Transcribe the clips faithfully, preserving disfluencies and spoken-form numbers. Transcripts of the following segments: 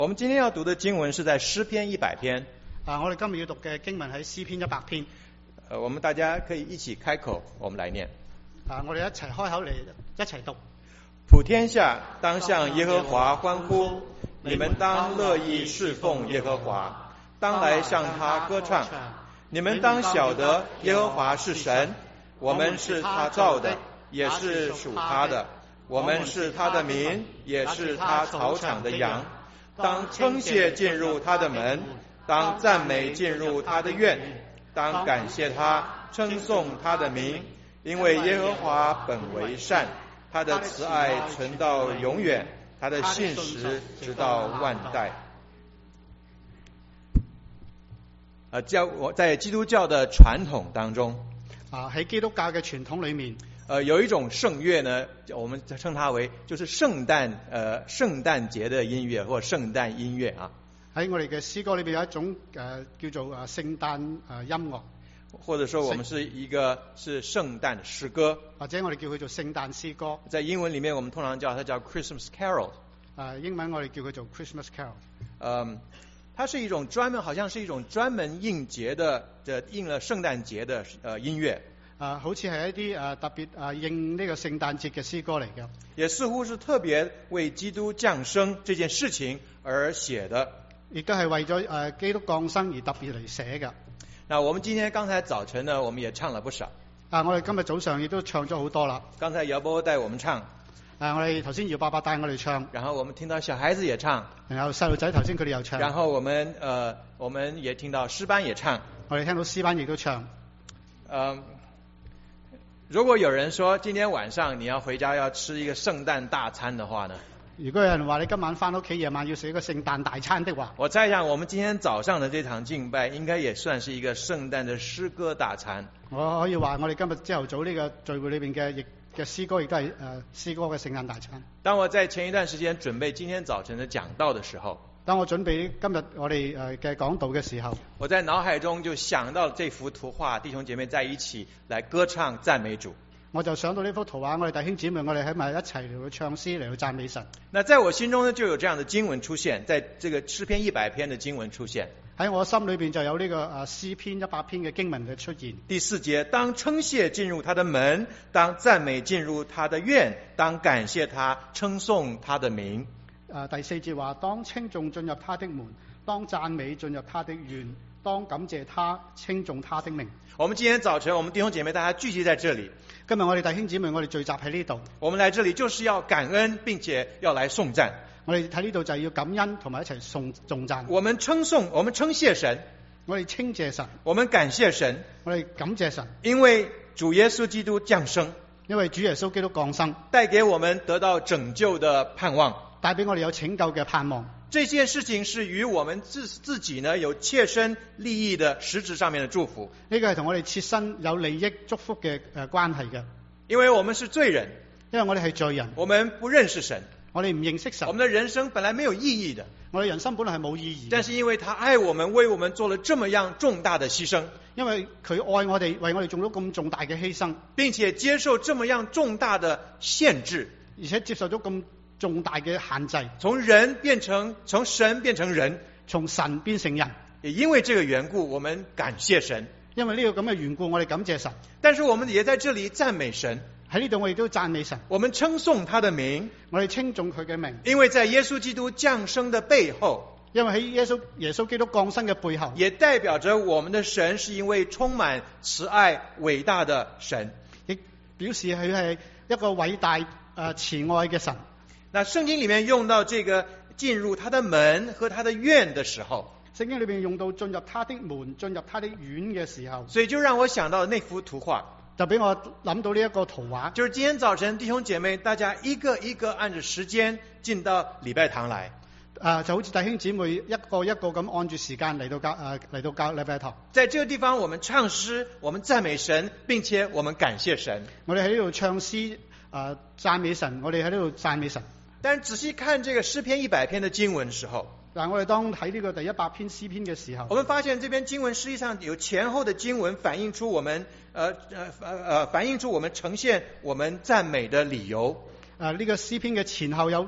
我們今天要讀的經文是在詩篇一百篇。 啊，我哋今日要讀嘅經文喺詩篇一百篇。 呃，我們大家可以一起開口，我們來念。 啊，我哋一齊開口嚟一齊讀。 普天下當向耶和華歡呼，你們當樂意侍奉耶和華，當來向他歌唱。你們當曉得耶和華是神，我們是他造的，也是屬他的。我們是他的民，也是他草場的羊。當稱謝進入他的門，當讚美進入他的院，當感謝他，稱頌他的名，因為耶和華本為善，他的慈愛存到永遠，他的信實直到萬代。呃，教我在基督教的傳統當中， 啊喺基督教嘅傳統裏面， 呃，有一種聖樂呢，我們稱它為就是聖誕呃聖誕節的音樂或聖誕音樂啊。 喺我哋嘅詩歌裏邊有一種誒、呃、叫做誒聖誕誒音樂， 或者說我們是一個是聖誕詩歌， 或者我哋叫佢做聖誕詩歌。 在英文裏面，我們通常叫它叫 Christmas Carol。 誒英文我哋叫佢做 Christmas Carol。 嗯，它是一種專門，好像是一種專門應節的，的應了聖誕節的呃音樂。 啊，好似係一啲誒特別誒應呢個聖誕節嘅詩歌嚟嘅， 也似乎是特別為基督降生這件事情而寫的， 亦都係為咗誒基督降生而特別嚟寫嘅。 那我們今天剛才早晨呢，我們也唱了不少。 啊，我哋今日早上亦都唱咗好多啦。 剛才姚波帶我們唱， 啊，我哋頭先姚伯伯帶我哋唱， 然後我們聽到小孩子也唱， 然後細路仔頭先佢哋又唱， 然後我們呃我們也聽到詩班也唱， 我哋聽到詩班亦都唱。 嗯。如果有人說今天晚上你要回家要吃一個聖誕大餐的話呢？ 如果有人話你今晚翻屋企夜晚要食一個聖誕大餐的話， 我猜想我們今天早上的這場敬拜應該也算是一個聖誕的詩歌大餐。 我可以話我哋今日朝頭早呢個聚會裏邊嘅亦嘅詩歌亦都係誒詩歌嘅聖誕大餐。 當我在前一段時間準備今天早晨的講道的時候， 當我準備今日我哋誒嘅講道嘅時候， 我在腦海中就想到這幅圖畫，弟兄姐妹在一起來歌唱讚美主。 我就想到呢幅圖畫，我哋弟兄姊妹我哋喺埋一齊嚟到唱詩嚟到讚美神。 那在我心中呢就有這樣的經文出現，在這個詩篇一百篇的經文出現。 喺我心裏邊就有呢個誒詩篇一百篇嘅經文嘅出現。 第四節，當稱謝進入他的門，當讚美進入他的院，當感謝他，稱頌他的名。 誒第四節話，當稱頌進入他的門，當讚美進入他的院，當感謝他，稱頌他的名。 我們今天早晨，我們弟兄姐妹大家聚集在這裡。 今日我哋弟兄姊妹，我哋聚集喺呢度。 我們來這裡就是要感恩，並且要來頌讚。 我哋喺呢度就係要感恩，同埋一齊頌頌讚。 我們稱頌，我們稱謝神， 我哋稱謝神， 我們感謝神， 我哋感謝神， 因為主耶穌基督降生， 因為主耶穌基督降生， 帶給我們得到拯救的盼望， 帶俾我哋有拯救嘅盼望。 這件事情是與我們自自己呢有切身利益的實質上面的祝福。 呢個係同我哋切身有利益祝福嘅誒關係嘅。 因為我們是罪人， 因為我哋係罪人， 我們不認識神， 我哋唔認識神， 我們的人生本來沒有意義的， 我哋人生本來係冇意義。 但是因為他愛我們，為我們做了這麼樣重大的犧牲， 因為佢愛我哋，為我哋做咗咁重大嘅犧牲， 並且接受這麼樣重大的限制， 而且接受咗咁重大嘅限制， 從人變成從神變成人， 從神變成人。 也因為這個緣故，我們感謝神。 因為呢個咁嘅緣故，我哋感謝神。 但是我們也在這裡讚美神， 喺呢度我哋都讚美神。 我們稱頌他的名， 我哋稱頌佢嘅名。 因為在耶穌基督降生的背後， 因為喺耶穌耶穌基督降生嘅背後， 也代表着我們的神是一位充滿慈愛偉大的神， 亦表示佢係一個偉大誒慈愛嘅神。 那聖經裡面用到這個進入他的門和他的院的時候， 聖經裏邊用到進入他的門、進入他的院嘅時候， 所以就讓我想到那幅圖畫， 就俾我諗到呢一個圖畫， 就是今天早晨弟兄姐妹大家一個一個按着時間進到禮拜堂來， 啊就好似弟兄姊妹一個一個咁按住時間嚟到教誒嚟到教禮拜堂。 在這個地方我們唱詩，我們讚美神，並且我們感謝神。 我哋喺呢度唱詩誒讚美神，我哋喺呢度讚美神。 但仔細看這個詩篇一百篇的經文的時候， 但我哋當睇呢個第一百篇詩篇嘅時候， 我們發現這篇經文實際上有前後的經文反映出我們，呃呃呃反映出我們呈現我們讚美的理由。 誒呢個詩篇嘅前後有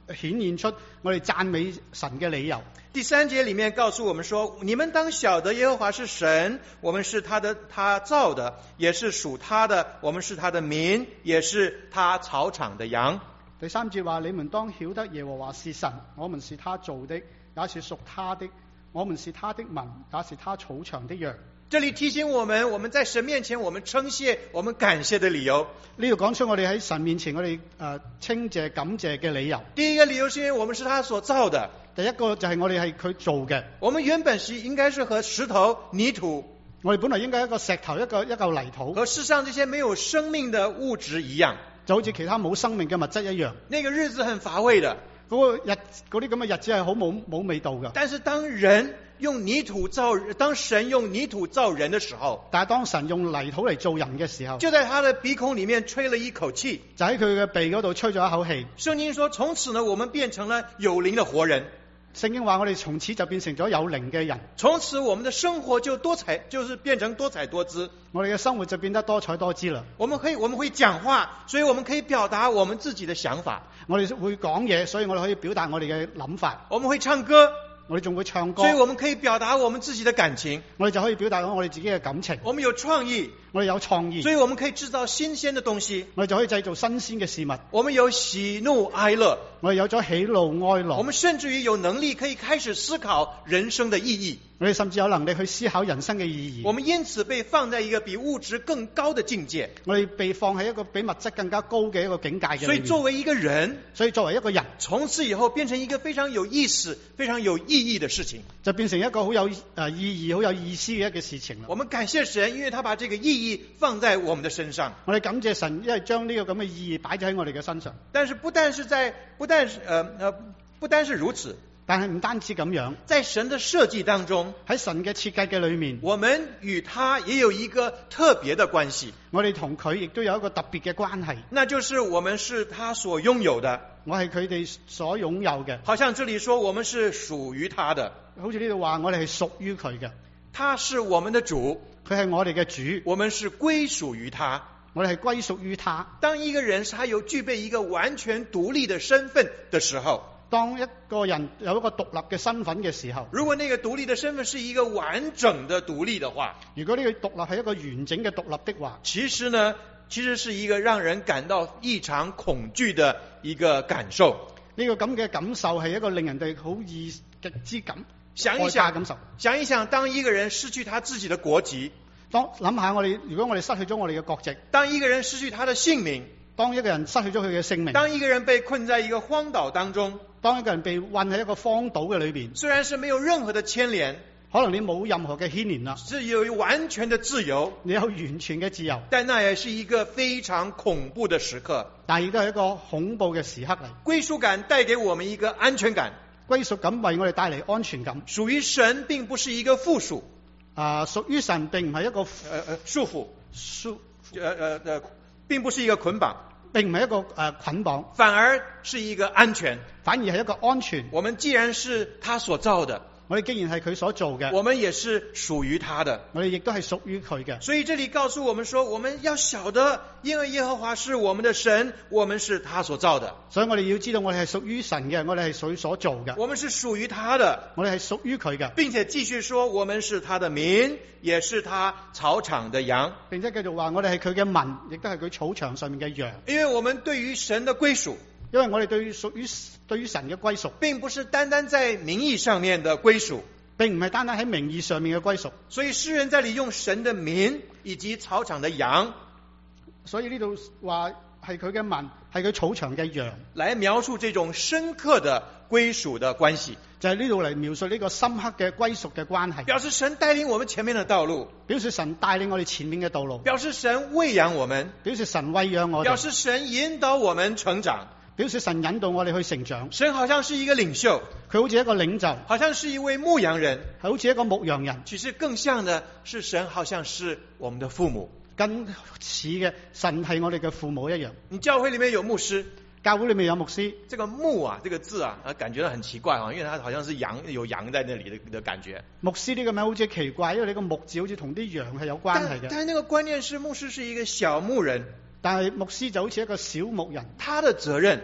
顯現出我哋讚美神嘅理由。 第三節裡面告訴我們說，你們當曉得耶和華是神，我們是他的他造的，也是屬他的，我們是他的民，也是他草場的羊。 第三節話，你們當曉得耶和華是神，我們是他造的，也是屬他的，我們是他的民，也是他草場的羊。 這裡提醒我們，我們在神面前我們稱謝我們感謝的理由。 呢度講出我哋喺神面前我哋誒稱謝感謝嘅理由。 第一個理由是因為我們是他所造的， 第一個就係我哋係佢做嘅。 我們原本是應該是和石頭、泥土， 我哋本來應該一個石頭一個一嚿泥土， 和世上這些沒有生命的物質一樣， 就好似其他冇生命嘅物質一樣。 那個日子很乏味的， 嗰個日嗰啲咁嘅日子係好冇冇味道嘅。 但是當人用泥土造，當神用泥土造人的時候， 但係當神用泥土嚟做人嘅時候， 就在他的鼻孔裡面吹了一口氣， 就喺佢嘅鼻嗰度吹咗一口氣。 聖經說，從此呢，我們變成了有靈的活人。 聖經話我哋從此就變成咗有靈嘅人， 從此我們的生活就多彩，就是變成多彩多姿。 我哋嘅生活就變得多彩多姿啦。 我們可以我們會講話，所以我們可以表達我們自己的想法。 我哋會講嘢，所以我哋可以表達我哋嘅諗法。 我們會唱歌， 我哋仲會唱歌， 所以我們可以表達我們自己的感情。 我哋就可以表達我哋自己嘅感情。 我們有創意， 我哋有創意， 所以我們可以製造新鮮的東西。 我哋就可以製造新鮮嘅事物。 我們有喜怒哀樂， 我哋有咗喜怒哀樂。 我們甚至於有能力可以開始思考人生的意義。 我哋甚至有能力去思考人生嘅意義。 我們因此被放在一個比物質更高的境界。 我哋被放喺一個比物質更加高嘅一個境界嘅裏面。 所以作為一個人， 所以作為一個人， 從此以後變成一個非常有意思、非常有意義的事情， 就變成一個好有誒意義、好有意思嘅一個事情啦。 我們感謝神，因為他把這個意義放在我們的身上。 我哋感謝神，因為將呢個咁嘅意義擺咗喺我哋嘅身上。 但是不但是在，不但是呃呃，不單是如此。 但係唔單止咁樣， 在神的設計當中， 喺神嘅設計嘅裏面， 我們與他也有一個特別的關係。 我哋同佢亦都有一個特別嘅關係， 那就是我們是他所擁有的。 我係佢哋所擁有嘅。 好像這裡說我們是屬於他的， 好似呢度話我哋係屬於佢嘅。 他是我們的主， 佢係我哋嘅主， 我們是歸屬於他。 我哋係歸屬於他。 當一個人他有具備一個完全獨立的身份的時候， 當一個人有一個獨立嘅身份嘅時候， 如果那個獨立的身份是一個完整的獨立的話， 如果呢個獨立係一個完整嘅獨立的話， 其實呢，其實是一個讓人感到異常恐懼的一個感受。 呢個咁嘅感受係一個令人哋好異極之感， 想一想感受。 想一想，當一個人失去他自己的國籍， 當諗下我哋，如果我哋失去咗我哋嘅國籍， 當一個人失去他的性命， 當一個人失去咗佢嘅性命， 當一個人被困在一個荒島當中， 當一個人被困喺一個荒島嘅裏邊， 雖然是沒有任何的牽連， 可能你冇任何嘅牽連啦， 是有完全的自由， 你有完全嘅自由， 但那也是一個非常恐怖的時刻， 但係亦都係一個恐怖嘅時刻嚟。 歸屬感帶給我們一個安全感， 歸屬感為我哋帶嚟安全感。 屬於神並不是一個附屬， 啊，屬於神並唔係一個呃呃束縛， 束， 呃呃呃，並不是一個捆綁， 並唔係一個誒捆綁， 反而是一個安全， 反而係一個安全。 我們既然是他所造的， 我哋既然係佢所做嘅， 我們也是屬於他的， 我哋亦都係屬於佢嘅。 所以這裏告訴我們說，我們要曉得，因為耶和華是我們的神，我們是他所造的。 所以我哋要知道，我哋係屬於神嘅，我哋係屬於所做嘅。 我們是屬於他的， 我哋係屬於佢嘅， 並且繼續說，我們是他的民，也是他草場的羊。 並且繼續話，我哋係佢嘅民，亦都係佢草場上面嘅羊。 因為我們對於神的歸屬， 因為我哋對於屬於對於神嘅歸屬， 並不是單單在名義上面的歸屬， 並唔係單單喺名義上面嘅歸屬。 所以詩人在這裡用神的民以及草場的羊， 所以呢度話係佢嘅民，係佢草場嘅羊， 來描述這種深刻的歸屬的關係， 就係呢度嚟描述呢個深刻嘅歸屬嘅關係， 表示神帶領我們前面的道路， 表示神帶領我哋前面嘅道路， 表示神餵養我們， 表示神餵養我哋， 表示神引導我們成長， 表示神引導我哋去成長。 神好像是一個領袖， 佢好似一個領袖， 好像是一位牧羊人， 係好似一個牧羊人。 其實更像的是神好像是我們的父母， 更似嘅神係我哋嘅父母一樣。 你教會裡面有牧師， 教會裏面有牧師， 這個牧啊，這個字啊，感覺到很奇怪啊，因為它好像是羊，有羊在那裡的的感覺。 牧師呢個名好似奇怪，因為呢個牧字好似同啲羊係有關係嘅。 但係那個觀念是牧師是一個小牧人， 但係牧師就好似一個小牧人， 他的責任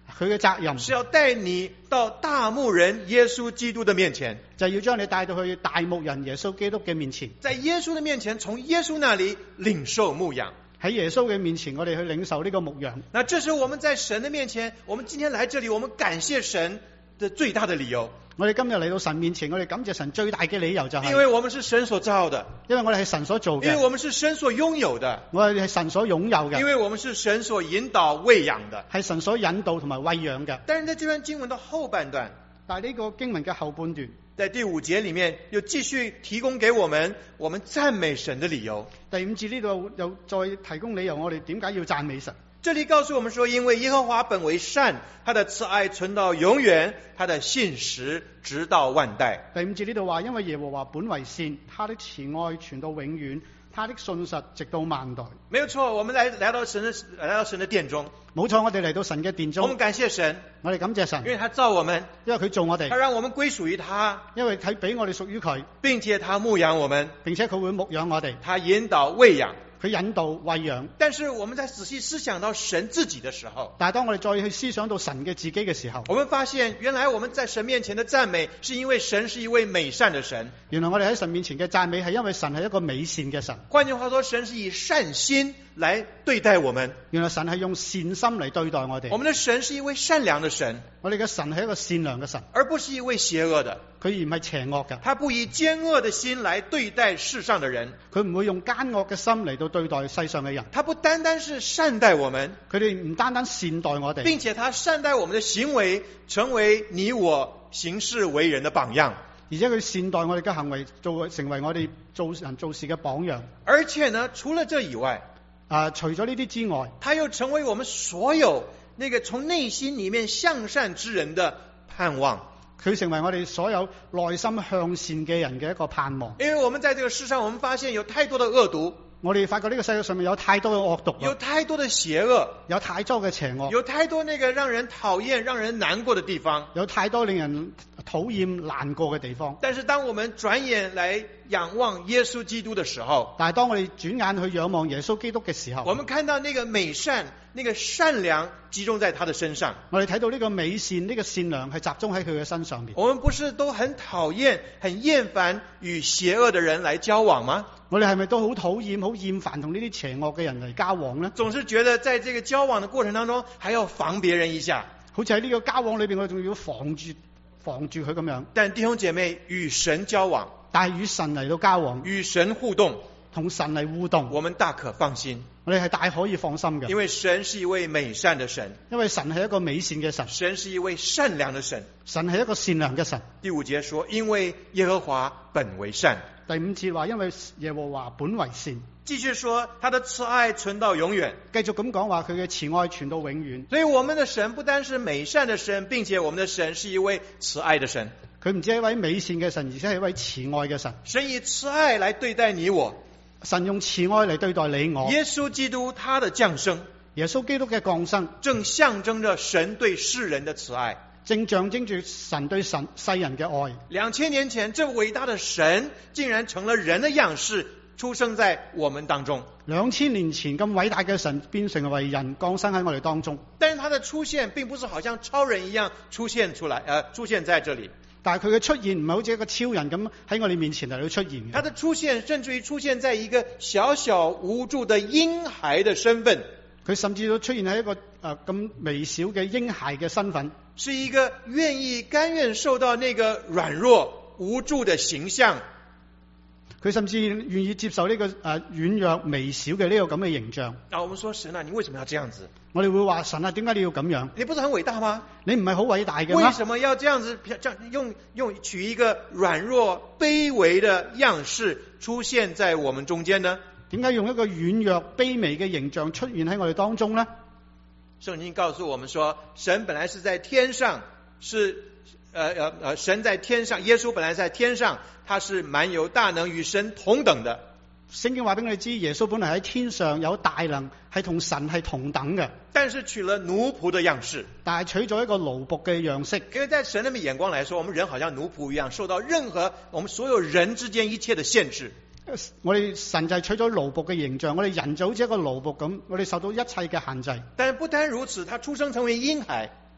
佢嘅責任是要帶你到大牧人耶穌基督的面前， 就係要將你帶到去大牧人耶穌基督嘅面前， 在耶穌的面前，從耶穌那裡領受牧養。 喺耶穌嘅面前，我哋去領受呢個牧養。 那這時候我們在神的面前，我們今天來這裡，我們感謝神的最大的理由。 我哋今日嚟到神面前，我哋感謝神最大嘅理由就係， 因為我們是神所造的， 因為我哋係神所做嘅， 因為我們是神所擁有的， 我哋係神所擁有嘅， 因為我們是神所引導餵養的， 係神所引導同埋餵養嘅。 但是在這段經文的後半段， 但係呢個經文嘅後半段， 在第五節裡面又繼續提供給我們我們讚美神的理由。 第五節呢度又再提供理由，我哋點解要讚美神？ 這裡告訴我們說，因為耶和華本為善，他的慈愛存到永遠，他的信實直到萬代。 第五節呢度話，因為耶和華本為善，他的慈愛存到永遠，他的信實直到萬代。 沒有錯，我們來來到神的來到神的殿中， 冇錯，我哋嚟到神嘅殿中， 我們感謝神， 我哋感謝神， 因為他造我們， 因為佢做我哋， 他讓我們歸屬於他， 因為佢俾我哋屬於佢， 並且他牧養我們， 並且佢會牧養我哋， 他引導餵養。 佢引導餵養。 但是我們在仔細思想到神自己的時候， 但係當我哋再去思想到神嘅自己嘅時候， 我們發現原來我們在神面前的讚美，是因為神是一位美善的神。 原來我哋喺神面前嘅讚美係因為神係一個美善嘅神。 換句話說，神是以善心來對待我們。 原來神係用善心嚟對待我哋。 我們的神是一位善良的神， 我哋嘅神係一個善良嘅神， 而不是一位邪惡的。 佢而唔係邪惡嘅。 他不以奸惡的心來對待世上的人， 佢唔會用奸惡嘅心嚟到對待世上嘅人。 他不單單是善待我們， 佢哋唔單單善待我哋， 並且他善待我們的行為，成為你我行事為人的榜樣。 而且佢善待我哋嘅行為，做成為我哋做人做事嘅榜樣。 而且呢，除了這以外， 啊，除咗呢啲之外， 他又成為我們所有那個從內心裏面向善之人的盼望。 佢成為我哋所有內心向善嘅人嘅一個盼望。 因為我們在這個世上，我們發現有太多的惡毒， 我哋發覺呢個世界上面有太多嘅惡毒， 有太多的邪惡， 有太多嘅邪惡， 有太多那個讓人討厭、讓人難過的地方， 有太多令人討厭難過嘅地方。 但是當我們轉眼來仰望耶穌基督的時候， 但係當我哋轉眼去仰望耶穌基督嘅時候， 我們看到那個美善、那個善良集中在他的身上。 我哋睇到呢個美善、呢個善良係集中喺佢嘅身上面。 我們不是都很討厭、很厭煩與邪惡的人來交往嗎？ 我哋係咪都好討厭、好厭煩同呢啲邪惡嘅人嚟交往呢？ 總是覺得在這個交往的過程當中，還要防別人一下， 好似喺呢個交往裏邊，我哋仲要防住防住佢咁樣。 但弟兄姐妹，與神交往， 但係與神嚟到交往， 與神互動， 同神嚟互動， 我們大可放心。 我哋係大可以放心嘅， 因為神是一位美善的神， 因為神係一個美善嘅神， 神是一位善良的神， 神係一個善良嘅神。 第五節說，因為耶和華本為善。 第五節話，因為耶和華本為善。 繼續說，他的慈愛存到永遠。 繼續咁講話，佢嘅慈愛存到永遠。 所以我們的神不單是美善的神，並且我們的神是一位慈愛的神。 佢唔止係一位美善嘅神，而且係一位慈愛嘅神。 神以慈愛來對待你我。 神用慈愛嚟對待你我。 耶穌基督他的降生， 耶穌基督嘅降生， 正象徵着神對世人的慈愛， 正象徵住神對神世人嘅愛。 兩千年前，這偉大的神竟然成了人的樣式，出生在我們當中。 兩千年前咁偉大嘅神變成為人，降生喺我哋當中。 但是他的出現並不是好像超人一樣出現出來，呃，出現在這裡。 但係佢嘅出現唔係好似一個超人咁喺我哋面前嚟到出現嘅。 他的出現甚至於出現在一個小小無助的嬰孩的身份。 佢甚至都出現喺一個誒咁、呃、微小嘅嬰孩嘅身份， 是一個願意甘願受到那個軟弱無助的形象。 佢甚至願意接受呢、這個誒、呃、軟弱微小嘅呢個咁嘅形象。 啊，我們說神啊，你為什麼要這樣子？ 我哋會話神啊，點解你要咁樣？ 你不是很偉大嗎？ 你唔係好偉大嘅咩？ 為什麼要這樣子？這樣用用取一個軟弱卑微的樣式出現在我們中間呢？ 點解用一個軟弱卑微嘅形象出現喺我哋當中呢？ 聖經告訴我們說，神本來是在天上，是呃呃呃，神在天上，耶穌本來在天上，他是滿有大能，與神同等的。 聖經話俾我哋知，耶穌本來喺天上有大能，係同神係同等嘅。 但是取了奴僕的樣式， 但係取咗一個奴僕嘅樣式。 因為在神的眼光來說，我們人好像奴僕一樣，受到任何我們所有人之間一切的限制。 我哋神就係取咗奴僕嘅形象，我哋人就好似一個奴僕咁，我哋受到一切嘅限制。 但不單如此，他出生成為嬰孩。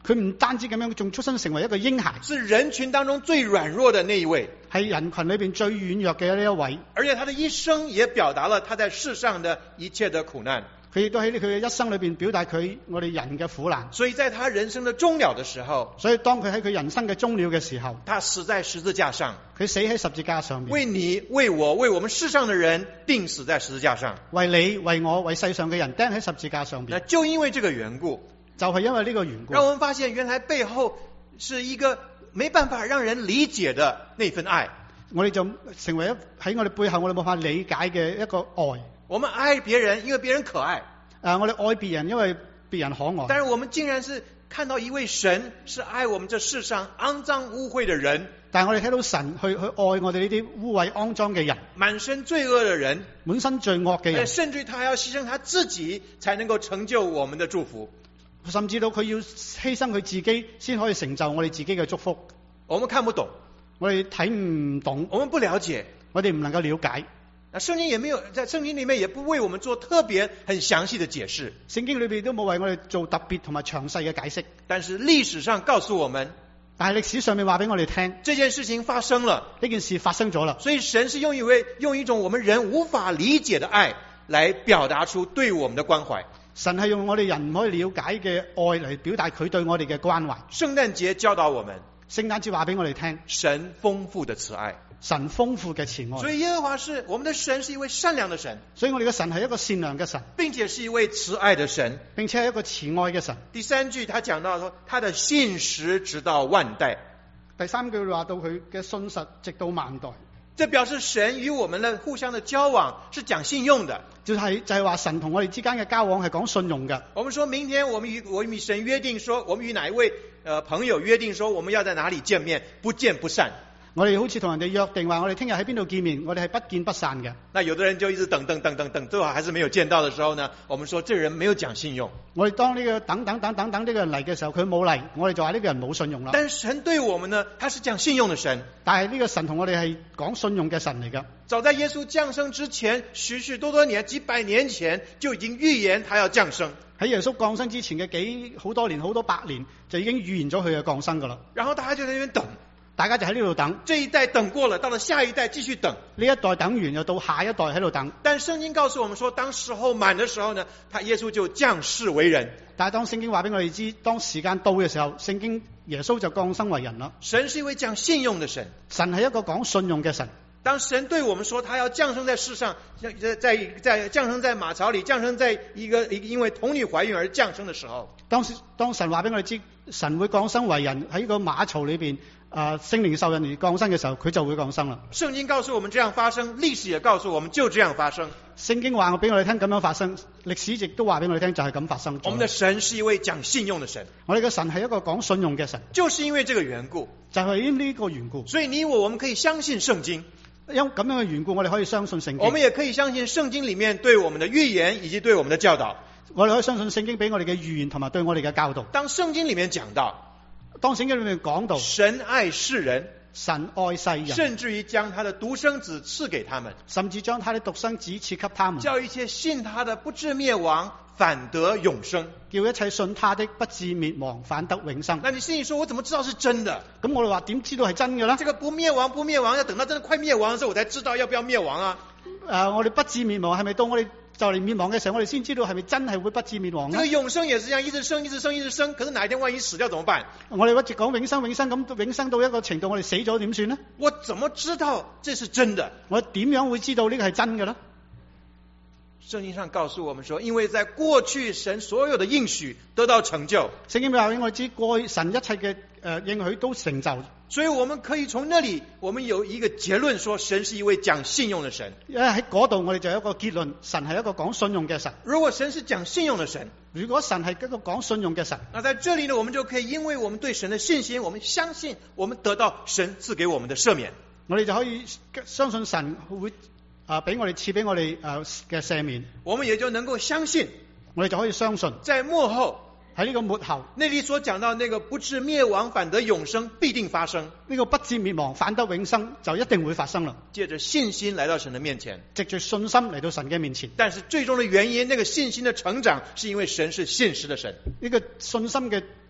佢唔單止咁樣，仲出生成為一個嬰孩， 是人群當中最軟弱的那一位， 係人群裏邊最軟弱嘅呢一位。 而且他的一生也表達了他在世上的一切的苦難。 佢亦都喺佢嘅一生裏邊表達佢我哋人嘅苦難。 所以在他人生的終了的時候， 所以當佢喺佢人生嘅終了嘅時候， 他死在十字架上， 佢死喺十字架上面， 為你、為我、為我們世上的人釘死在十字架上， 為你、為我、為世上嘅人釘喺十字架上那邊。 就因為這個緣故， 就係因為呢個緣故， 讓我們發現原來背後是一個沒辦法讓人理解的那份愛。 我哋就成為一喺我哋背後我哋冇法理解嘅一個愛。 我們愛別人，因為別人可愛。 誒，我哋愛別人，因為別人可愛。 但是我們竟然是看到一位神是愛我們這世上骯髒污穢的人， 但係我哋睇到神去去愛我哋呢啲污穢骯髒嘅人， 滿身罪惡的人， 滿身罪惡嘅人， 甚至於他要犧牲他自己才能夠成就我們的祝福， 甚至到佢要犧牲佢自己先可以成就我哋自己嘅祝福。 我們看不懂， 我哋睇唔懂， 我們不了解， 我哋唔能夠了解。 那聖經也沒有，在聖經裏面也不為我們做特別很詳細的解釋。 聖經裏邊都冇為我哋做特別同埋詳細嘅解釋。 但是歷史上告訴我們， 但係歷史上面話俾我哋聽， 這件事情發生了， 呢件事發生咗啦。 所以神是用一位用一種我們人無法理解的愛來表達出對我們的關懷。 神係用我哋人唔可以了解嘅愛嚟表達佢對我哋嘅關懷。 聖誕節教導我們， 聖誕節話俾我哋聽， 神豐富的慈愛。 神豐富嘅慈愛。 所以耶和華是我們的神，是一位善良的神， 所以我哋嘅神係一個善良嘅神， 並且是一位慈愛的神， 並且係一個慈愛嘅神。 第三句他講到說，他的信實直到萬代。 第三句話到佢嘅信實直到萬代， 這表示神與我們的互相的交往是講信用的， 就係就係話神同我哋之間嘅交往係講信用嘅。 我們說明天我們與我們與神約定說，我們與哪一位呃朋友約定說，我們要在哪裡見面，不見不散。 我哋好似同人哋約定話，我哋聽日喺邊度見面，我哋係不見不散嘅。 那有的人就一直等等等等等，最後還是沒有見到的時候呢，我們說這人沒有講信用。 我哋當呢個等等等等等呢個人嚟嘅時候，佢冇嚟，我哋就話呢個人冇信用啦。 但神對我們呢，他是講信用的神。 但係呢個神同我哋係講信用嘅神嚟噶。 早在耶穌降生之前，許許多多年，幾百年前就已經預言他要降生。 喺耶穌降生之前嘅幾好多年，好多百年就已經預言咗佢嘅降生噶啦。 然後大家就在那邊等。 大家就喺呢度等， 這一代等過了，到了下一代繼續等。 呢一代等完，又到下一代喺度等。 但聖經告訴我們說，當時候滿的時候呢，他耶穌就降世為人。 但係當聖經話俾我哋知，當時間到嘅時候，聖經耶穌就降生為人啦。 神是一位講信用的神， 神係一個講信用嘅神。 當神對我們說他要降生在世上，在在在降生在馬槽裏，降生在一個因為童女懷孕而降生的時候， 當當神話俾我哋知，神會降生為人喺個馬槽裏邊。啊！聖靈受人而降生嘅時候，佢就會降生啦。 聖經告訴我們這樣發生，歷史也告訴我們就這樣發生。 聖經話我俾我哋聽咁樣發生，歷史亦都話俾我哋聽就係咁發生。 我們的神是一位講信用的神， 我哋嘅神係一個講信用嘅神， 就是因為這個緣故， 就係因呢個緣故， 所以你我我們可以相信聖經。 因咁樣嘅緣故，我哋可以相信聖經。 我們也可以相信聖經裏面對我們的預言以及對我們的教導。 我哋可以相信聖經俾我哋嘅預言同埋對我哋嘅教導。 當聖經裏面講到， 當聖經裏面講到， 神愛世人。 神愛世人， 甚至於將他的獨生子賜給他們， 甚至將他的獨生子賜給他們， 叫一切信他的不至滅亡，反得永生。 叫一切信他的不至滅亡，反得永生。 那你心裏說，我怎麼知道是真的？ 咁我哋話點知道係真嘅呢？ 這個不滅亡不滅亡，要等到真的快滅亡的時候，我才知道要不要滅亡啊！ 誒、呃，我哋不至滅亡係咪到我哋就嚟滅亡嘅時候，我哋先知道係咪真係會不至滅亡呢？ 這個永生也是這樣，一直生，一直生，一直生。可是哪一天萬一死掉怎麼辦？ 我哋一直講永生，永生咁，永生到一個程度，我哋死咗點算呢？ 我怎麼知道這是真的？ 我點樣會知道呢個係真嘅呢？ 聖經上告訴我們說，因為在過去神所有的應許得到成就。 聖經話俾我知，過去神一切嘅誒應許都成就。 所以我們可以從那裡，我們有一個結論，說神是一位講信用的神。 因為喺嗰度，我哋就有一個結論，神係一個講信用嘅神。 如果神是講信用的神， 如果神係一個講信用嘅神， 那在這裡呢，我們就可以因為我們對神的信心，我們相信，我們得到神賜給我們的赦免。 我哋就可以相信神會啊俾我哋賜俾我哋誒嘅赦免。 我們也就能夠相信， 我哋就可以相信， 在末後。 喺呢個末後， 那裡所講到那個不至滅亡反得永生必定發生， 呢個不至滅亡反得永生就一定會發生啦。 借着信心來到神的面前， 藉住信心嚟到神嘅面前。 但是最終的原因，那個信心的成長，是因為神是信實的神。 呢個信心嘅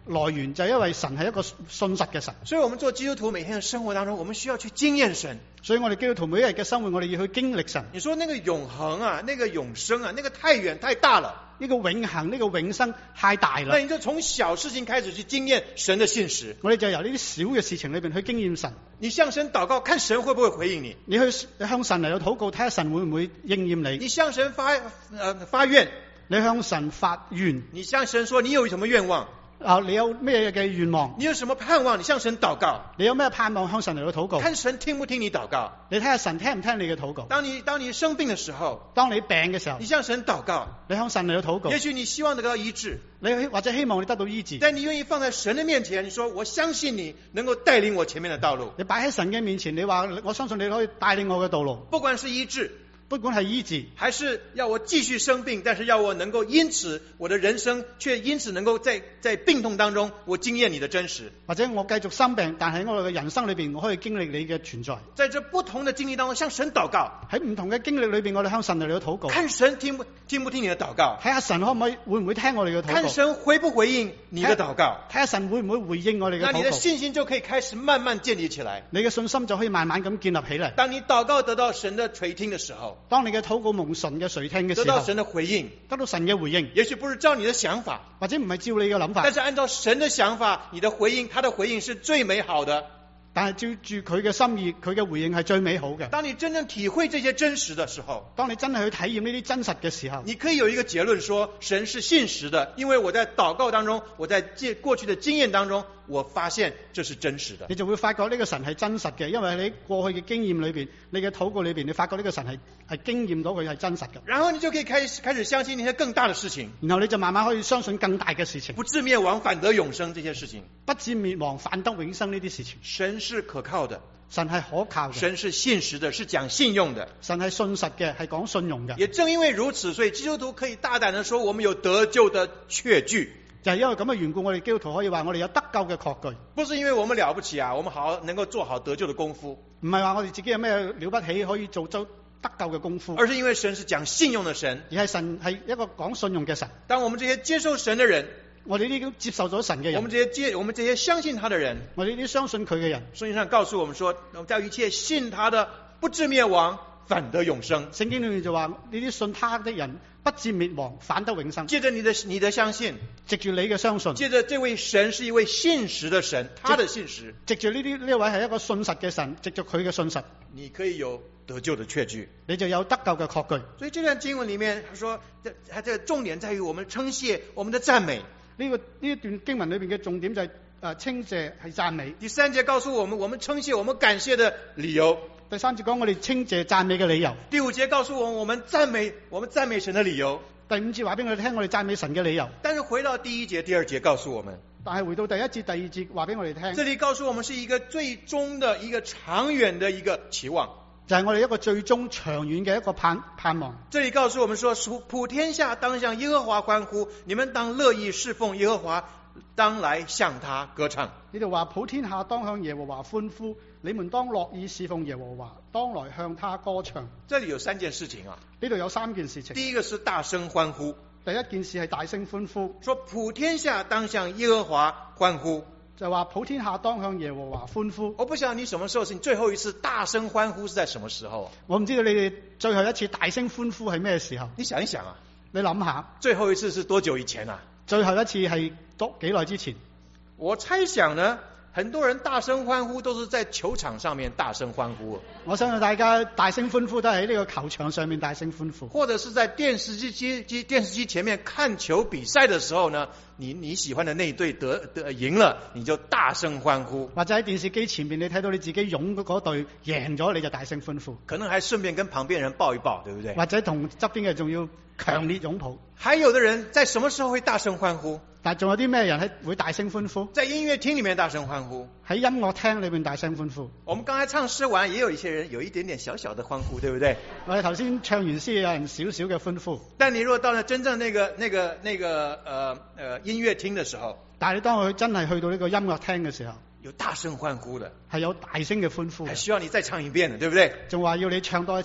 來源就係因為神係一個信實嘅神。 所以我們做基督徒每天的生活當中，我們需要去經驗神。 所以我哋基督徒每一日嘅生活，我哋要去經歷神。 你說那個永恆啊，那個永生啊，那個太遠太大了。 呢個永恆，呢個永生太大啦。 那你就從小事情開始去經驗神的信實。 我哋就由呢啲小嘅事情裏邊去經驗神。 你向神禱告，看神會不會回應你？ 你去向神嚟到禱告，睇下神會唔會應驗你？ 你向神發呃發願， 你向神發願， 你向神說你有什麼願望？ 啊，你有咩嘅願望？ 你有什麼盼望？你向神禱告。 你有咩盼望？向神嚟到禱告。 看神聽不聽你禱告。 你睇下神聽唔聽你嘅禱告。 當你當你生病的時候， 當你病嘅時候， 你向神禱告。 你向神嚟到禱告。 也許你希望得到醫治， 你或者希望你得到醫治， 但你願意放在神的面前，你說我相信你能夠帶領我前面的道路。 你擺喺神嘅面前，你話我相信你可以帶領我嘅道路。 不管是醫治， 不管係醫治， 還是要我繼續生病，但是要我能夠因此我的人生卻因此能夠在在病痛當中我經驗你的真實， 或者我繼續生病，但係我嘅人生裏邊我可以經歷你嘅存在。 在這不同的經歷當中向神禱告， 喺唔同嘅經歷裏邊我哋向神嚟到禱告， 看神聽不聽不聽你的禱告， 睇下神可唔可以會唔會聽我哋嘅禱告， 看神回不回應你的禱告， 睇下神會唔會回應我哋嘅禱告。 那你的信心就可以開始慢慢建立起來， 你嘅信心就可以慢慢咁建立起嚟。 當你禱告得到神的垂聽的時候， 當你嘅禱告蒙神嘅垂聽嘅時候， 得到神的回應， 得到神嘅回應， 也許不是照你的想法， 或者唔係照你嘅諗法， 但是按照神的想法，你的回應，他的回應是最美好的。 但係照住佢嘅心意，佢嘅回應係最美好嘅。 當你真正體會這些真實的時候， 當你真係去體驗呢啲真實嘅時候， 你可以有一個結論說，神是信實的，因為我在禱告當中，我在過去的經驗當中，我發現這是真實的。 你就會發覺呢個神係真實嘅，因為你過去嘅經驗裏邊，你嘅禱告裏邊，你發覺呢個神係係經驗到佢係真實嘅。 然後你就可以開始開始相信那些更大的事情， 然後你就慢慢可以相信更大嘅事情， 不至滅亡反得永生這些事情， 不至滅亡反得永生呢啲事情。 神是可靠的， 神係可靠嘅， 神是信實的，是講信用的， 神係信實嘅，係講信用嘅。 也正因為如此，所以基督徒可以大膽地說，我們有得救的確據。 就係因為咁嘅緣故，我哋基督徒可以話我哋有得救嘅確據。 不是因為我們了不起啊，我們好能夠做好得救的功夫， 唔係話我哋自己有咩了不起可以做到得救嘅功夫， 而是因為神是講信用的神， 而係神係一個講信用嘅神。 當我們這些接受神的人， 我哋呢啲接受咗神嘅人， 我們這些接我們這些相信他的人， 我哋呢啲相信佢嘅人， 聖經上告訴我們說，叫一切信他的不至滅亡，反得永生。 聖經裏面就話呢啲信他的人不至滅亡，反得永生。 借着你的你的相信， 藉住你嘅相信， 借着這位神是一位信實的神，他的信實， 藉住呢啲呢位係一個信實嘅神，藉住佢嘅信實， 你可以有得救的確據， 你就有得救嘅確據。 所以這段經文裏面，他說，它這個重點在於我們稱謝，我們的讚美。 呢、這個呢一段經文裏邊嘅重點就係誒稱謝係讚美。 第三節告訴我們，我們稱謝、我們感謝的理由。 第三節講我哋稱謝讚美嘅理由。 第五節告訴我們，我們讚美我們讚美神的理由。 第五節話俾我哋聽，我哋讚美神嘅理由。 但是回到第一節、第二節告訴我們， 但係回到第一節、第二節話俾我哋聽， 這裏告訴我們是一個最終的一個長遠的一個期望， 就係我哋一個最終長遠嘅一個盼盼望。 這裏告訴我們說，普天下當向耶和華歡呼，你們當樂意侍奉耶和華，當來向他歌唱。 呢度話普天下當向耶和華歡呼，你們當樂意侍奉耶和華，當來向他歌唱。 這裏有三件事情啊， 呢度有三件事情。 第一個是大聲歡呼， 第一件事係大聲歡呼， 說普天下當向耶和華歡呼， 就話普天下當向耶和華歡呼。 我不曉得你什麼時候是你最後一次大聲歡呼是在什麼時候？ 我唔知道你哋最後一次大聲歡呼係咩時候？ 你想一想啊， 你諗下， 最後一次是多久以前啊？ 最後一次係多幾耐之前？ 我猜想呢，很多人大聲歡呼都是在球場上面大聲歡呼。 我相信大家大聲歡呼都係喺呢個球場上面大聲歡呼， 或者是在電視機機機電視機前面看球比賽的時候呢，你你喜歡的那一隊得得贏了，你就大聲歡呼。 或者喺電視機前面你睇到你自己擁嗰隊贏咗，你就大聲歡呼。 可能還順便跟旁邊人抱一抱，對不對？ 或者同側邊嘅仲要強烈擁抱。 還有的人在什麼時候會大聲歡呼？ 但仲有啲咩人喺會大聲歡呼？ 在音樂廳裏面大聲歡呼， 喺音樂廳裏面大聲歡呼。 我們剛才唱詩完，也有一些人有一點點小小的歡呼，對不對？ 我哋頭先唱完詩，有人少少嘅歡呼。 但你如果到了真正那個、那個、那個呃呃音樂廳的時候， 但係你當佢真係去到呢個音樂廳嘅時候， 有大聲歡呼的， 係有大聲嘅歡呼， 還需要你再唱一遍的，對不對？ 仲話要你唱多一次。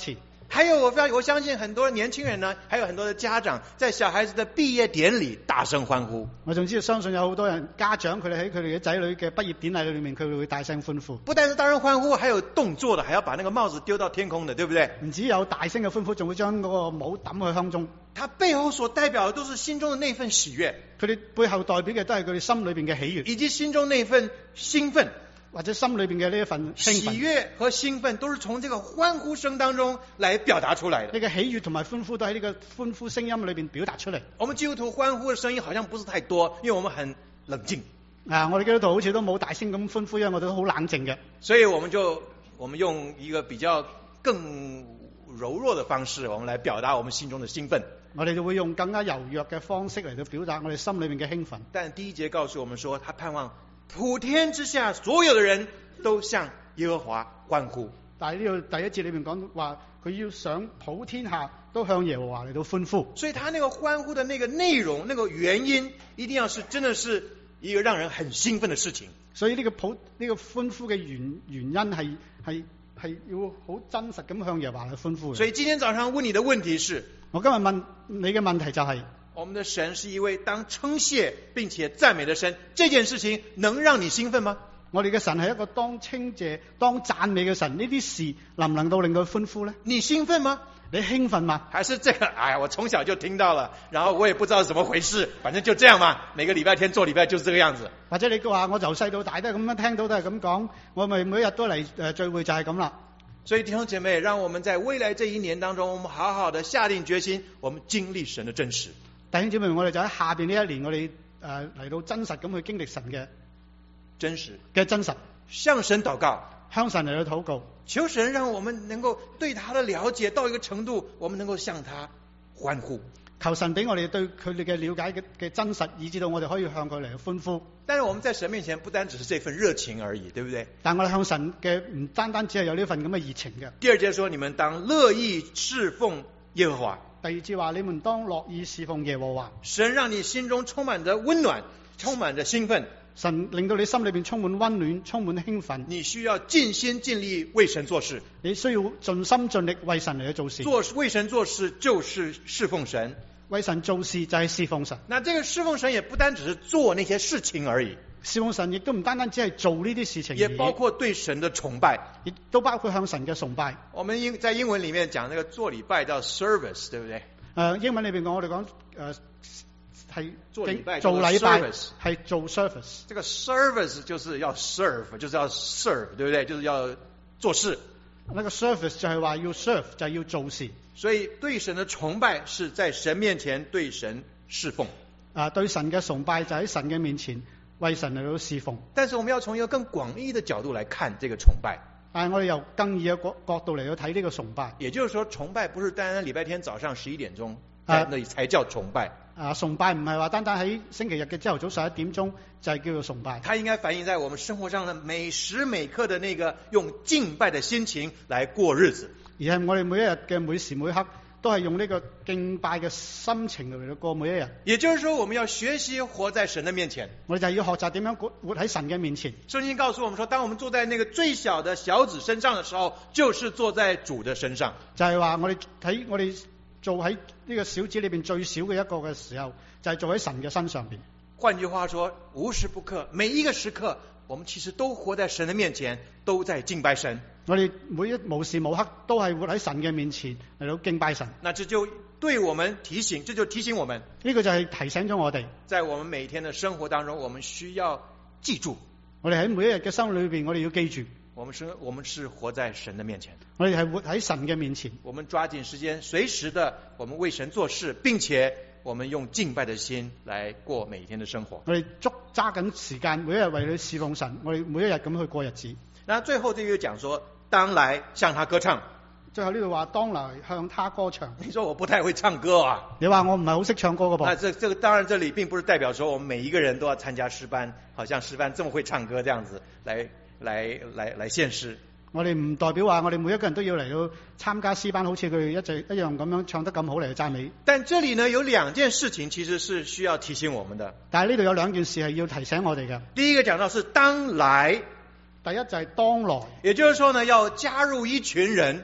还有我我相信很多年輕人呢，還有很多的家長在小孩子的畢業典禮大聲歡呼。 我仲知道相信有好多人家長佢哋喺佢哋嘅仔女嘅畢業典禮裏面，佢哋會大聲歡呼。 不但是大聲歡呼，還有動作的，還要把那個帽子丟到天空的，對不對？ 唔止有大聲嘅歡呼，仲會將嗰個帽抌去空中。 他背後所代表的都是心中的那份喜悅， 佢哋背後代表嘅都係佢哋心裏邊嘅喜悅， 以及心中那份興奮。 或者心裏邊嘅呢一份興奮。 喜悅和興奮都是從這個歡呼聲當中來表達出來的。 呢個喜悅同埋歡呼都喺呢個歡呼聲音裏邊表達出嚟。 我們基督徒歡呼的聲音好像不是太多，因為我們很冷靜。 啊，我哋基督徒好似都冇大聲咁歡呼，因為我哋都好冷靜嘅。 所以我們就我們用一個比較更柔弱的方式，我們來表達我們心中的興奮。 我哋就會用更加柔弱嘅方式嚟到表達我哋心裏邊嘅興奮。 但第一節告訴我們說，他盼望普天之下所有的人都向耶和華歡呼。 但係呢個第一節裏面講話，佢要想普天下都向耶和華嚟到歡呼。 所以他那個歡呼的那個內容、那個原因，一定要是真的是一個讓人很興奮的事情。 所以呢個普呢、這個歡呼嘅原原因係係係要好真實咁向耶和華去歡呼。 所以今天早上問你的問題是， 我今日問你嘅問題就係、是。 我們的神是一位當稱謝並且讚美的神，這件事情能讓你興奮嗎？ 我哋嘅神係一個當稱謝、當讚美嘅神，呢啲事能唔能夠令到歡呼呢？ 你興奮嗎？ 你興奮嗎？ 還是這個？哎呀，我從小就聽到了，然後我也不知道是怎麼回事，反正就這樣嘛。每個禮拜天做禮拜就是這個樣子。或者你話我由細到大都係咁樣聽到都係咁講，我咪每日都嚟誒聚會就係咁啦。 所以弟兄姐妹，讓我們在未來這一年當中，我們好好的下定決心，我們經歷神的真實。 弟兄姊妹，我哋就喺下邊呢一年，我哋誒嚟到真實咁去經歷神嘅真實嘅真實， 向神禱告， 向神嚟到禱告， 求神讓我們能夠對他的了解到一個程度，我們能夠向他歡呼。 求神俾我哋對佢哋嘅了解嘅嘅真實，以至到我哋可以向佢嚟歡呼。 但是我們在神面前不單只是這份熱情而已，對不對？ 但我哋向神嘅唔單單只係有呢份咁嘅熱情嘅。 第二節說，你們當樂意侍奉耶和華。 第二節話，你們當樂意侍奉耶和華。 神讓你心中充滿着溫暖，充滿着興奮。 神令到你心裏邊充滿溫暖，充滿興奮。 你需要盡心盡力為神做事。 你需要盡心盡力為神嚟去做事。 做為神做事就是侍奉神。 為神做事就係侍奉神。 那這個侍奉神也不單只是做那些事情而已。 侍奉神亦都唔單單只係做呢啲事情而已， 也包括對神的崇拜， 亦都包括向神嘅崇拜。 我們英在英文裏面講那個做禮拜叫 service， 對不對？ 誒，英文裏邊講我哋講誒係做禮拜， 做禮拜係做 service。 這個 service 就是要 serve， 就是要 serve， 對不對？就是要做事。 那個 service 就係話要 serve， 就係要做事。 所以對神的崇拜是在神面前對神侍奉。 啊，對神嘅崇拜就喺神嘅面前為神嚟到侍奉。 但是我們要從一個更廣義的角度來看這個崇拜。 但係我哋由更義嘅角角度嚟到睇呢個崇拜。 也就是說，崇拜不是單單禮拜天早上十一點鐘在那裡才叫崇拜。 啊，崇拜唔係話單單喺星期日嘅朝頭早十一點鐘就係叫做崇拜。 它應該反映在我們生活上的每時每刻的那個用敬拜的心情來過日子。 而係我哋每一日嘅每時每刻都係用呢個敬拜嘅心情嚟到過每一日。 也就是說，我們要學習活在神的面前。 我哋就要學習點樣活活喺神嘅面前。 聖經告訴我們說，當我們坐在那個最小的小子身上的時候，就是坐在主的身上。 就係話我哋喺我哋做喺呢個小子裏邊最小嘅一個嘅時候，就係做喺神嘅身上邊。 換句話說，無時不刻，每一個時刻，我們其實都活在神的面前，都在敬拜神。 我哋每一無時無刻都係活喺神嘅面前嚟到敬拜神。 那這就對我們提醒，這就提醒我們， 呢個就係提醒咗我哋， 在我們每天的生活當中，我們需要記住， 我哋喺每一日嘅生活裏邊，我哋要記住， 我們是，我們是活在神的面前。 我哋係活喺神嘅面前。 我們抓緊時間，隨時的，我們為神做事，並且我們用敬拜的心來過每天的生活。 我哋捉揸緊時間，每一日為你侍奉神，我哋每一日咁去過日子。 那最後這個講說，當來向他歌唱。 最後呢度話，當來向他歌唱。 你說我不太會唱歌啊？ 你話我唔係好識唱歌㗎噃？ 那這這個當然，這裡並不是代表說我們每一個人都要參加詩班，好像詩班這麼會唱歌這樣子，來來來來獻詩。 我哋唔代表話我哋每一個人都要嚟到參加詩班，好似佢哋一直一樣咁樣唱得咁好嚟讚美。 但這裡呢有兩件事情其實是需要提醒我們的。 但係呢度有兩件事係要提醒我哋嘅。 第一個講到是當來。 第一就係當來， 也就是說呢，要加入一群人，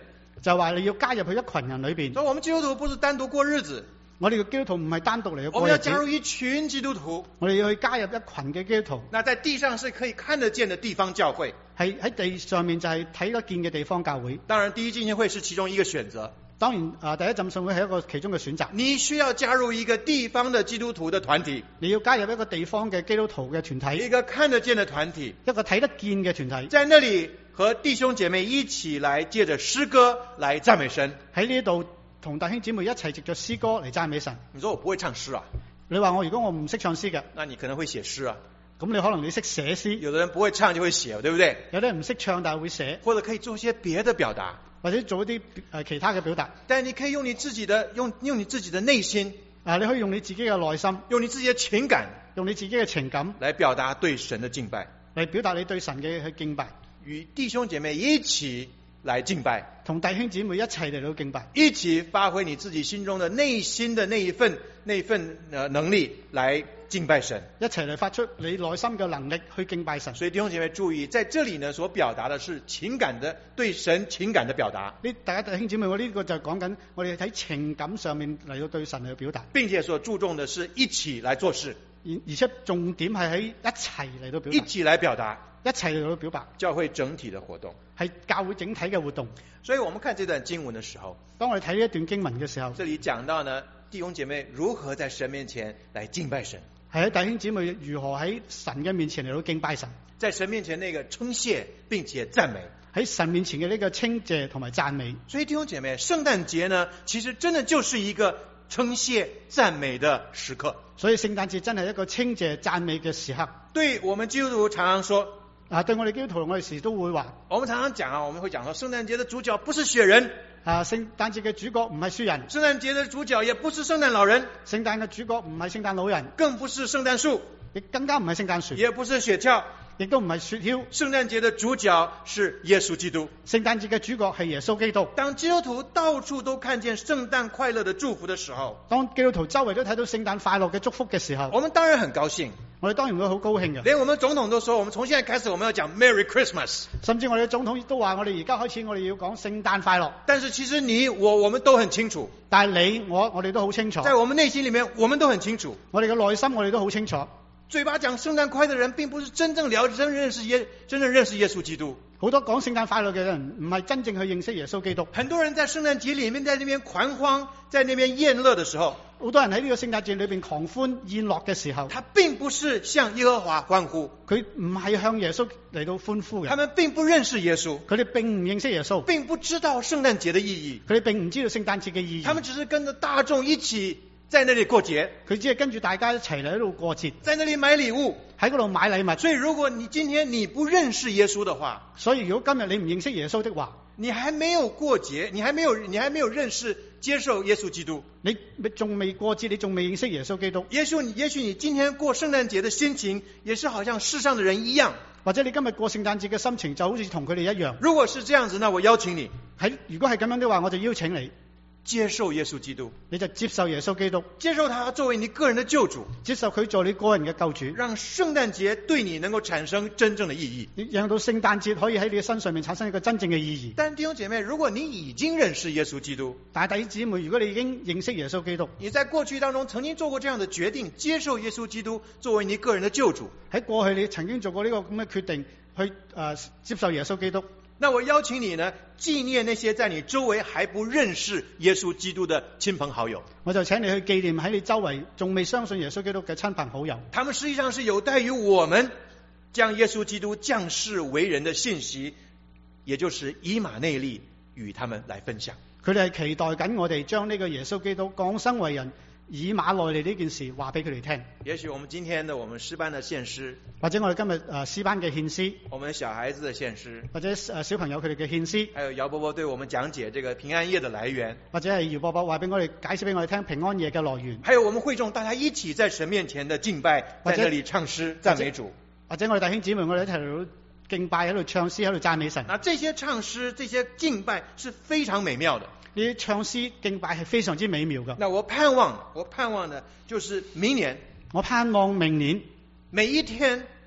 就話你要加入去一群人裏邊。 所以我們基督徒不是單獨過日子， 我哋嘅基督徒唔係單獨嚟嘅我們要過日子， 加入一群基督徒。 我哋要去加入一群嘅基督徒。 那在地上是可以看得見的地方教會， 係喺地上面就係睇得見嘅地方教會。 當然第一浸信會是其中一個選擇。 當然啊，第一浸信會係一個其中嘅選擇。 你需要加入一個地方的基督徒的團體， 你要加入一個地方嘅基督徒嘅團體， 一個看得見的團體， 一個睇得見嘅團體， 在那裡和弟兄姐妹一起來借着詩歌來讚美神。 喺呢度同弟兄姊妹一齊藉着詩歌嚟讚美神。 你說我不會唱詩啊？ 你話我如果我唔識唱詩嘅， 那你可能會寫詩啊。 咁你可能你識寫詩。 有的人不會唱就會寫，對不對？ 有啲人唔識唱但係會寫， 或者可以做一些別的表達， 或者做一啲誒其他嘅表達。 但你可以用你自己的用用你自己的內心啊，你可以用你自己嘅內心， 用你自己的情感， 用你自己嘅情感來表達對神的敬拜， 嚟表達你對神嘅去敬拜， 與弟兄姐妹一起來敬拜， 同弟兄姊妹一齊嚟到敬拜， 一起發揮你自己心中的內心的那一份那一份呃能力來敬拜神， 一齊嚟發出你內心嘅能力去敬拜神。 所以弟兄姐妹注意，在這裡呢所表達的是情感的對神情感的表達。 呢，大家弟兄姊妹，我呢個就講緊我哋喺情感上面嚟到對神嚟到表達， 並且所注重的是一起來做事， 而而且重點係喺一齊嚟到表達， 一起來表達， 一齊嚟到表達， 教會整體的活動， 係教會整體嘅活動。 所以我們看這段經文的時候， 當我哋睇呢一段經文嘅時候， 這裡講到呢弟兄姐妹如何在神面前來敬拜神， 係喺弟兄姊妹如何喺神嘅面前嚟到敬拜神， 在神面前那個稱謝並且讚美， 喺神面前嘅呢個稱謝同埋讚美。 所以弟兄姐妹，聖誕節呢其實真的就是一個稱謝讚美的時刻。 所以聖誕節真係一個稱謝讚美嘅時刻。 對我們基督徒常常說啊，對我哋基督徒，我哋時都會話， 我們常常講啊，我們會講說聖誕節的主角不是雪人啊，聖誕節嘅主角唔係雪人， 聖誕節的主角也不是聖誕老人， 聖誕嘅主角唔係聖誕老人， 更不是聖誕樹， 亦更加唔係聖誕樹， 也不是雪橇， 亦都唔係雪橇。 聖誕節的主角是耶穌基督。 聖誕節嘅主角係耶穌基督。 當基督徒到處都看見聖誕快樂的祝福的時候， 當基督徒周圍都睇到聖誕快樂嘅祝福嘅時候， 我們當然很高興， 我哋當然會好高興嘅。 連我們總統都說，我們從現在開始我們要講 Merry Christmas， 甚至我哋嘅總統都話，我哋而家開始我哋要講聖誕快樂。 但是其實你我我們都很清楚， 但係你我我哋都好清楚， 在我們內心裏面我們都很清楚， 我哋嘅內心我哋都好清楚。 嘴巴講聖誕快樂的人，並不是真正了真認識耶真正認識耶穌基督。 好多講聖誕快樂嘅人唔係真正去認識耶穌基督。 很多人在聖誕節裏面在那邊狂歡，在那邊宴樂的時候， 好多人喺呢個聖誕節裏邊狂歡宴樂嘅時候， 他並不是向耶和華歡呼， 佢唔係向耶穌嚟到歡呼嘅。 他們並不認識耶穌， 佢哋並唔認識耶穌， 並不知道聖誕節的意義， 佢哋並唔知道聖誕節嘅意義。 他們只是跟着大眾一起在那裡過節， 佢只係跟住大家一齊嚟喺度過節， 在那裡買禮物， 喺嗰度買禮物。 所以如果你今天你不認識耶穌的話， 所以如果今日你唔認識耶穌的話， 你還沒有過節，你還沒有你還沒有認識接受耶穌基督， 你仲未過節，你仲未認識耶穌基督。 也許你也許你今天過聖誕節的心情也是好像世上的人一樣， 或者你今日過聖誕節嘅心情就好似同佢哋一樣。 如果是這樣子，那我邀請你， 喺如果係咁樣的話，我就邀請你接受耶穌基督， 你就接受耶穌基督， 接受他作為你個人的救主， 接受佢做你個人嘅救主， 讓聖誕節對你能夠產生真正的意義， 你讓到聖誕節可以喺你嘅身上面產生一個真正嘅意義。 但弟兄姐妹，如果你已經認識耶穌基督， 但係弟兄姊妹，如果你已經認識耶穌基督， 你在過去當中曾經做過這樣的決定，接受耶穌基督作為你個人的救主， 喺過去你曾經做過呢個咁嘅決定，去誒、呃、接受耶穌基督。 那我邀請你呢，紀念那些在你周圍還不認識耶穌基督的親朋好友。 我就請你去紀念喺你周圍仲未相信耶穌基督嘅親朋好友。 他們實際上是有待於我們將耶穌基督降世為人的信息，也就是以馬內利，與他們來分享。 佢哋係期待緊我哋將呢個耶穌基督降生為人，以馬內利呢件事話俾佢哋聽。 也許我們今天的我們詩班的獻詩， 或者我哋今日誒詩班嘅獻詩， 我們小孩子的獻詩， 或者誒小朋友佢哋嘅獻詩， 還有姚伯伯對我們講解這個平安夜的來源， 或者係姚伯伯話俾我哋解釋俾我哋聽平安夜嘅來源， 還有我們會眾大家一起在神面前的敬拜，在那裡唱詩讚美主， 或者我哋弟兄姊妹我哋一齊嚟到敬拜，喺度唱詩，喺度讚美神。 那這些唱詩這些敬拜是非常美妙的， 呢啲唱詩敬拜係非常之美妙嘅。 那我盼望我盼望呢就是明年， 我盼望明年每一天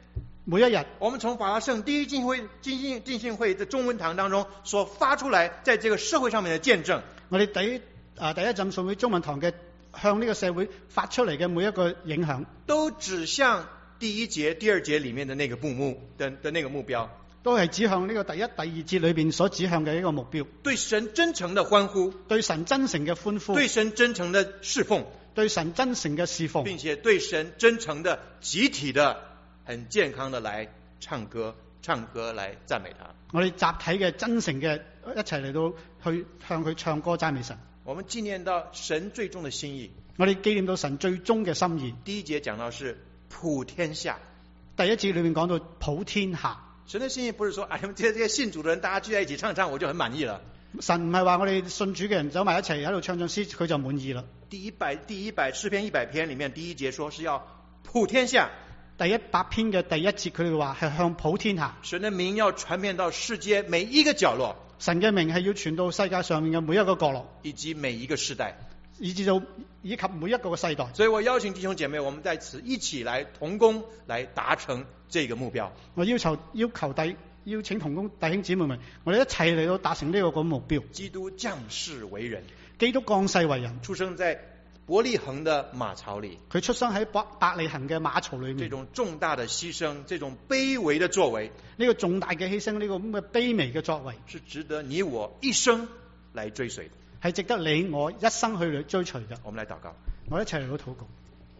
每一日， 我們從法拉盛第一浸會浸信浸信會的中文堂當中所發出來，在這個社會上面的見證， 我哋第一啊第一浸信會中文堂嘅向呢個社會發出嚟嘅每一個影響， 都指向第一節、第二節裡面的那個目目的的那個目標， 都係指向呢個第一、第二節裏邊所指向嘅一個目標。 對神真誠的歡呼， 對神真誠嘅歡呼， 對神真誠的侍奉， 對神真誠嘅侍奉， 並且對神真誠的集體的很健康的來唱歌，唱歌來讚美他。 我哋集體嘅真誠嘅一齊嚟到去向佢唱歌讚美神。 我們紀念到神最終的心意。 我哋紀念到神最終嘅心意。 第一節講到是普天下， 第一節裏面講到普天下。 神的心意不是說，哎，這些這些信主的人，大家聚在一起唱唱，我就很滿意了。 神唔係話我哋信主嘅人走埋一齊喺度唱唱詩，佢就滿意啦。 第一百第一百詩篇一百篇裡面第一節說是要普天下。 第一百篇嘅第一節佢哋話係向普天下， 神的名要傳遍到世界每一個角落， 神嘅名係要傳到世界上面嘅每一個角落， 以及每一個世代， 以至到以及每一個嘅世代。 所以我邀請弟兄姐妹，我們在此一起來同工，來達成這個目標。 我要求要求弟邀請同工弟兄姊妹們，我哋一齊嚟到達成呢個個目標。 基督降世為人， 基督降世為人， 出生在伯利恆的馬槽裏， 佢出生喺伯伯利恆嘅馬槽裏面。 這種重大的犧牲，這種卑微的作為， 呢個重大嘅犧牲，呢個咁嘅卑微嘅作為， 是值得你我一生來追隨的， 係值得你我一生去追隨嘅。 我們來禱告， 我一齊嚟到禱告。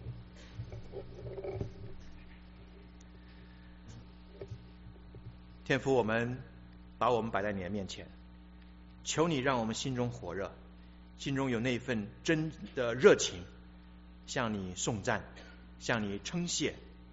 天父，我們把我們擺在你的面前，求你讓我們心中火熱，心中有那份真的熱情，向你頌讚，向你稱謝，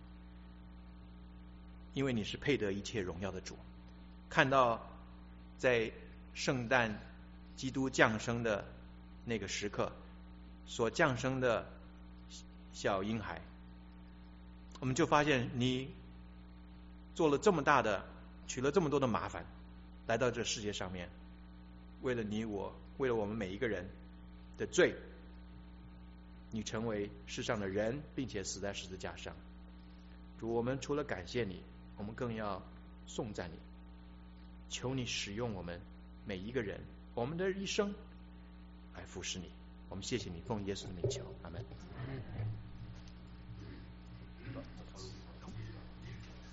因為你是配得一切榮耀的主。看到在聖誕基督降生的那個時刻所降生的小嬰孩，我們就發現你做了這麼大的，取了這麼多的麻煩，來到這世界上面，為了你我，為了我們每一個人的罪，你成為世上的人，並且死在十字架上。主，我們除了感謝你，我們更要頌讚你，求你使用我們每一個人，我們的一生來服侍你。我們謝謝你，奉耶穌的名求，阿門。